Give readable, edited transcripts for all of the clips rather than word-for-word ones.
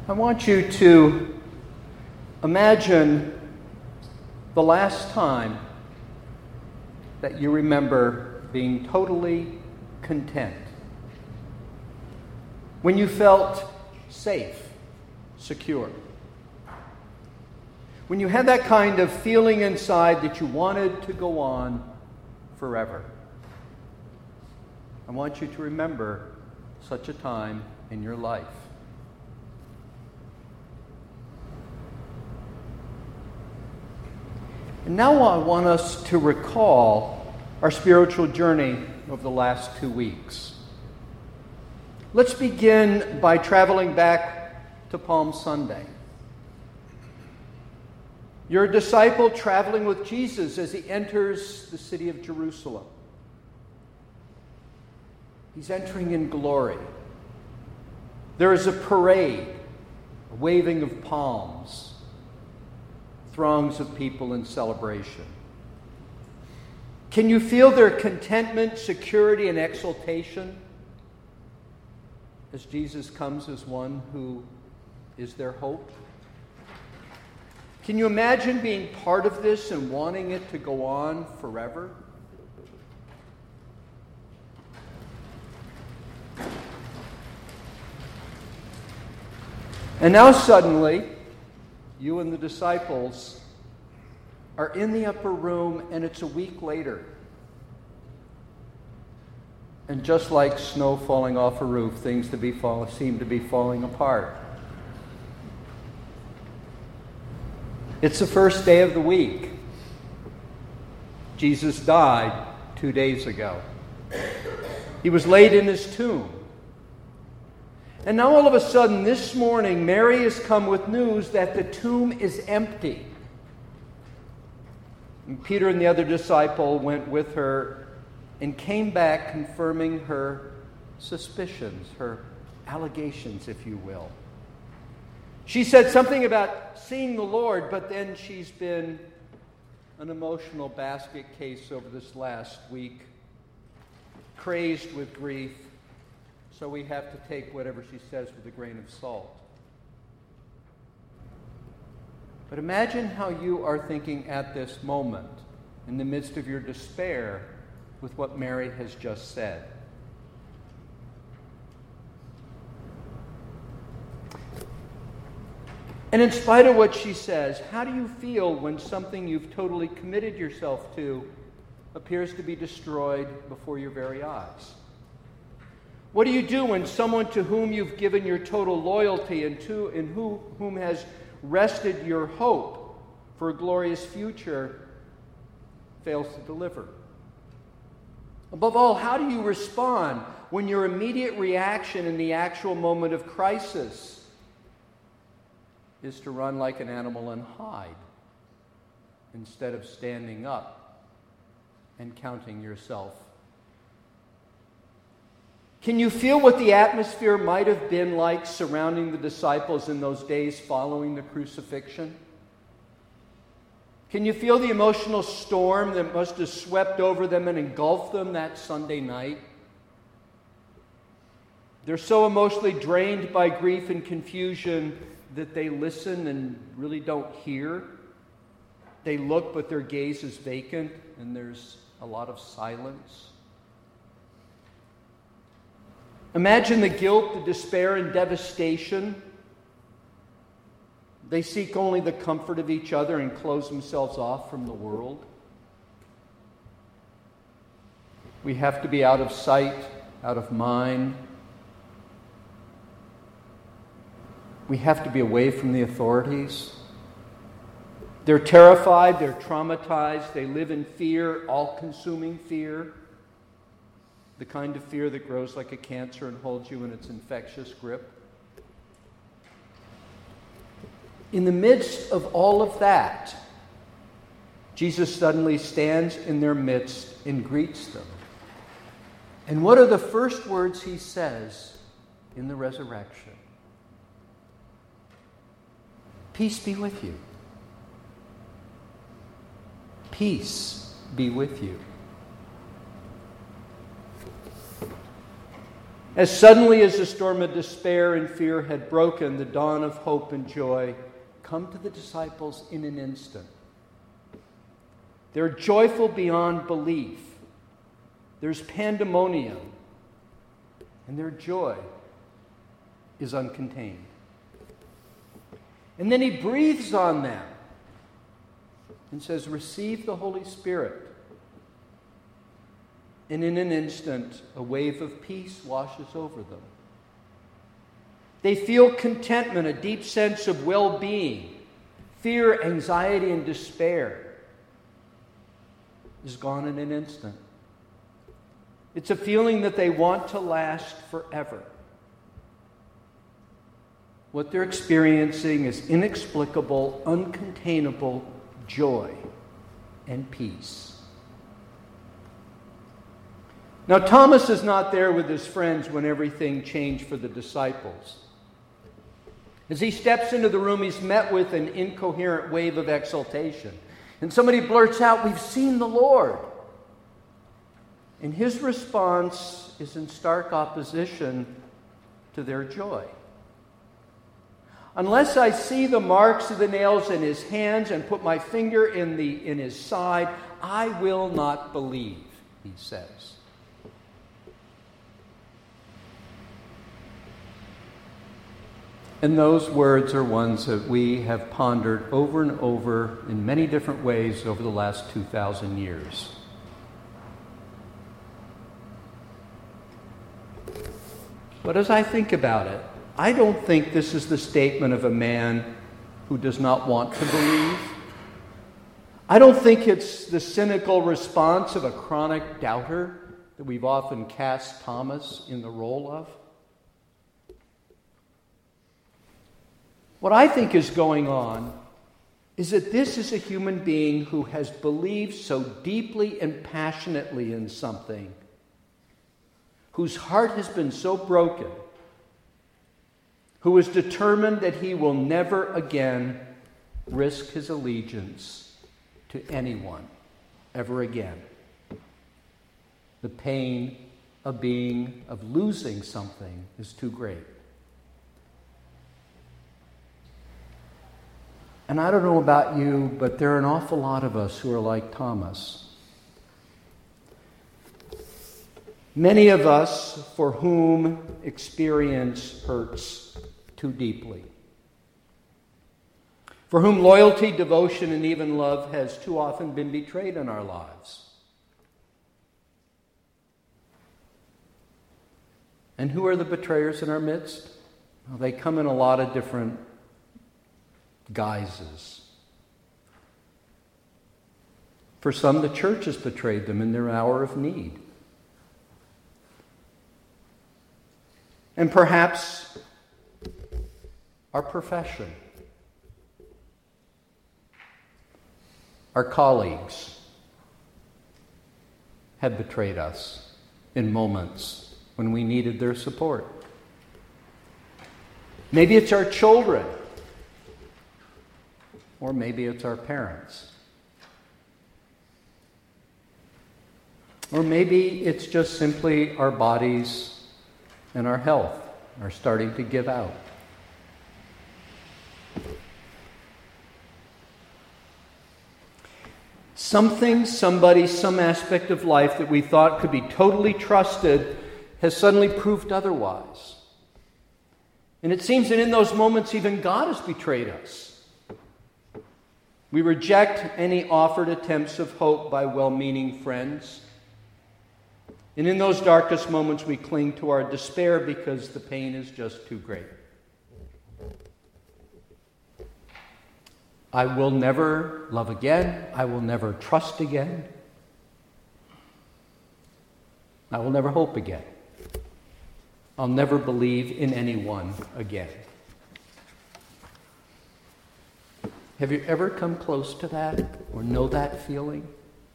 I want you to imagine the last time that you remember being totally content. When you felt safe, secure. When you had that kind of feeling inside that you wanted to go on forever. I want you to remember such a time in your life. And now I want us to recall our spiritual journey over the last 2 weeks. Let's begin by traveling back to Palm Sunday. You're a disciple traveling with Jesus as he enters the city of Jerusalem. He's entering in glory. There is a parade, a waving of palms, throngs of people in celebration. Can you feel their contentment, security, and exultation as Jesus comes as one who is their hope? Can you imagine being part of this and wanting it to go on forever? And now suddenly, you and the disciples are in the upper room, and it's a week later. And just like snow falling off a roof, things seem to be falling apart. It's the first day of the week. Jesus died 2 days ago. He was laid in his tomb. And now all of a sudden, this morning, Mary has come with news that the tomb is empty. And Peter and the other disciple went with her and came back confirming her suspicions, her allegations, if you will. She said something about seeing the Lord, but then she's been an emotional basket case over this last week, crazed with grief. So we have to take whatever she says with a grain of salt. But imagine how you are thinking at this moment, in the midst of your despair, with what Mary has just said. And in spite of what she says, how do you feel when something you've totally committed yourself to appears to be destroyed before your very eyes? What do you do when someone to whom you've given your total loyalty and whom has rested your hope for a glorious future fails to deliver? Above all, how do you respond when your immediate reaction in the actual moment of crisis is to run like an animal and hide instead of standing up and counting yourself? Can you feel what the atmosphere might have been like surrounding the disciples in those days following the crucifixion? Can you feel the emotional storm that must have swept over them and engulfed them that Sunday night? They're so emotionally drained by grief and confusion that they listen and really don't hear. They look, but their gaze is vacant, and there's a lot of silence. Imagine the guilt, the despair, and devastation. They seek only the comfort of each other and close themselves off from the world. We have to be out of sight, out of mind. We have to be away from the authorities. They're terrified, they're traumatized, they live in fear, all-consuming fear. The kind of fear that grows like a cancer and holds you in its infectious grip. In the midst of all of that, Jesus suddenly stands in their midst and greets them. And what are the first words he says in the resurrection? Peace be with you. Peace be with you. As suddenly as the storm of despair and fear had broken, the dawn of hope and joy come to the disciples in an instant. They're joyful beyond belief. There's pandemonium, and their joy is uncontained. And then he breathes on them and says, "Receive the Holy Spirit." And in an instant, a wave of peace washes over them. They feel contentment, a deep sense of well-being. Fear, anxiety, and despair is gone in an instant. It's a feeling that they want to last forever. What they're experiencing is inexplicable, uncontainable joy and peace. Now, Thomas is not there with his friends when everything changed for the disciples. As he steps into the room, he's met with an incoherent wave of exultation. And somebody blurts out, "We've seen the Lord." And his response is in stark opposition to their joy. "Unless I see the marks of the nails in his hands and put my finger in his side, I will not believe," he says. And those words are ones that we have pondered over and over in many different ways over the last 2,000 years. But as I think about it, I don't think this is the statement of a man who does not want to believe. I don't think it's the cynical response of a chronic doubter that we've often cast Thomas in the role of. What I think is going on is that this is a human being who has believed so deeply and passionately in something, whose heart has been so broken, who is determined that he will never again risk his allegiance to anyone ever again. The pain of losing something is too great. And I don't know about you, but there are an awful lot of us who are like Thomas. Many of us for whom experience hurts too deeply. For whom loyalty, devotion, and even love has too often been betrayed in our lives. And who are the betrayers in our midst? Well, they come in a lot of different guises. For some, the church has betrayed them in their hour of need. And perhaps our profession, our colleagues have betrayed us in moments when we needed their support. Maybe it's our children. Or maybe it's our parents. Or maybe it's just simply our bodies and our health are starting to give out. Something, somebody, some aspect of life that we thought could be totally trusted has suddenly proved otherwise. And it seems that in those moments even God has betrayed us. We reject any offered attempts of hope by well-meaning friends. And in those darkest moments, we cling to our despair because the pain is just too great. I will never love again. I will never trust again. I will never hope again. I'll never believe in anyone again. Have you ever come close to that or know that feeling?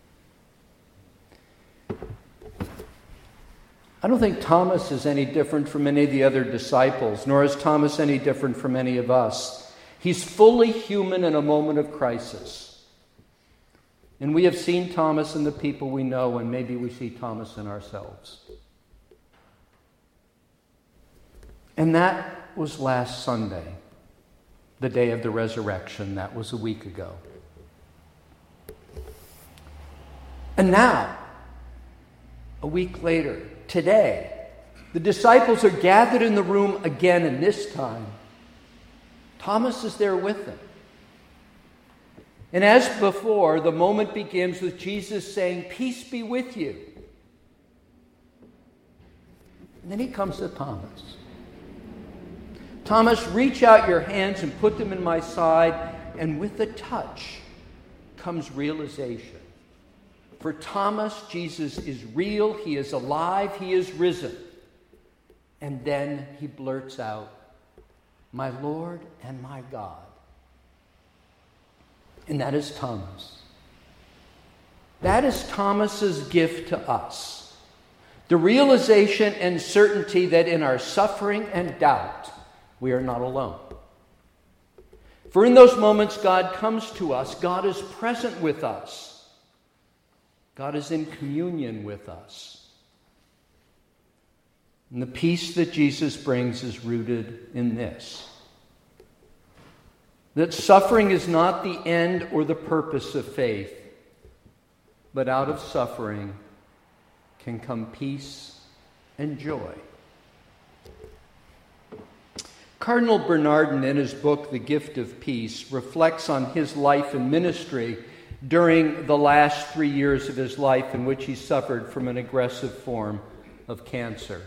I don't think Thomas is any different from any of the other disciples, nor is Thomas any different from any of us. He's fully human in a moment of crisis. And we have seen Thomas in the people we know, and maybe we see Thomas in ourselves. And that was last Sunday, the day of the resurrection. That was a week ago. And now, a week later, today, the disciples are gathered in the room again, and this time, Thomas is there with them. And as before, the moment begins with Jesus saying, "Peace be with you." And then he comes to Thomas. "Thomas, reach out your hands and put them in my side." And with the touch comes realization. For Thomas, Jesus is real, he is alive, he is risen. And then he blurts out, "My Lord and my God." And that is Thomas. That is Thomas's gift to us. The realization and certainty that in our suffering and doubt, we are not alone. For in those moments, God comes to us. God is present with us. God is in communion with us. And the peace that Jesus brings is rooted in this: that suffering is not the end or the purpose of faith, but out of suffering can come peace and joy. Cardinal Bernardin, in his book, The Gift of Peace, reflects on his life and ministry during the last 3 years of his life in which he suffered from an aggressive form of cancer.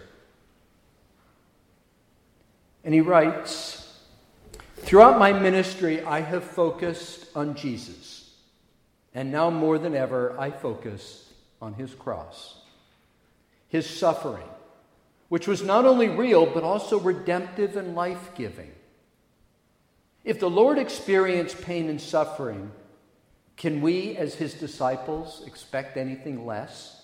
And he writes, "Throughout my ministry, I have focused on Jesus. And now more than ever, I focus on his cross, his suffering, which was not only real, but also redemptive and life-giving. If the Lord experienced pain and suffering, can we, as his disciples, expect anything less?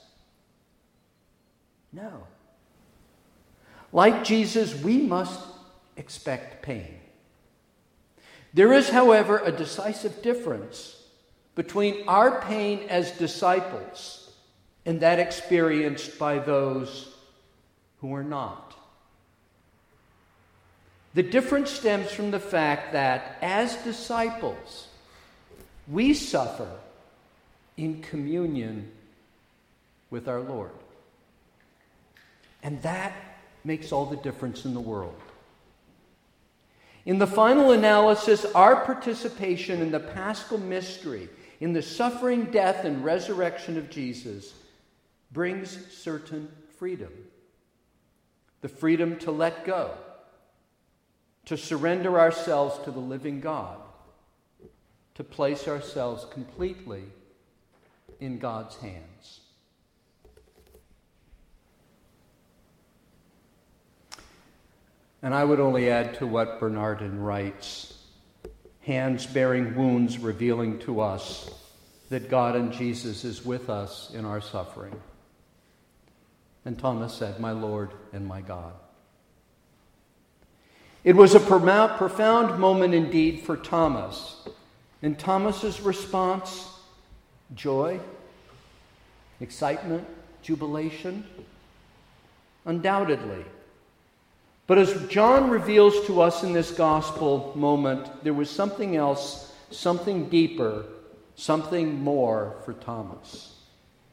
No. Like Jesus, we must expect pain. There is, however, a decisive difference between our pain as disciples and that experienced by those who are not. The difference stems from the fact that, as disciples, we suffer in communion with our Lord. And that makes all the difference in the world. In the final analysis, our participation in the Paschal mystery, in the suffering, death, and resurrection of Jesus, brings certain freedom. The freedom to let go, to surrender ourselves to the living God, to place ourselves completely in God's hands. And I would only add to what Bernardin writes, hands bearing wounds revealing to us that God and Jesus is with us in our suffering. And Thomas said, "My Lord and my God." It was a profound moment indeed for Thomas. And Thomas's response, joy, excitement, jubilation, undoubtedly. But as John reveals to us in this gospel moment, there was something else, something deeper, something more for Thomas.